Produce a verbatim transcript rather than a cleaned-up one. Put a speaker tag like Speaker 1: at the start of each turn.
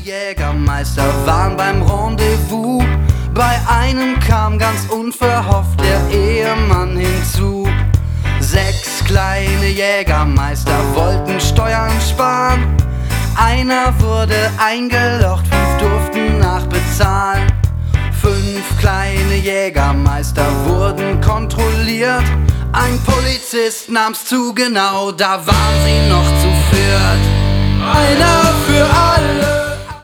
Speaker 1: Jägermeister waren beim Rendezvous. Bei einem kam ganz unverhofft der Ehemann hinzu. Sechs kleine Jägermeister wollten Steuern sparen. Einer wurde eingelocht, fünf durften nachbezahlen. Fünf kleine Jägermeister wurden kontrolliert. Ein Polizist nahm's zu genau, da waren sie noch zu viert. Einer für alle.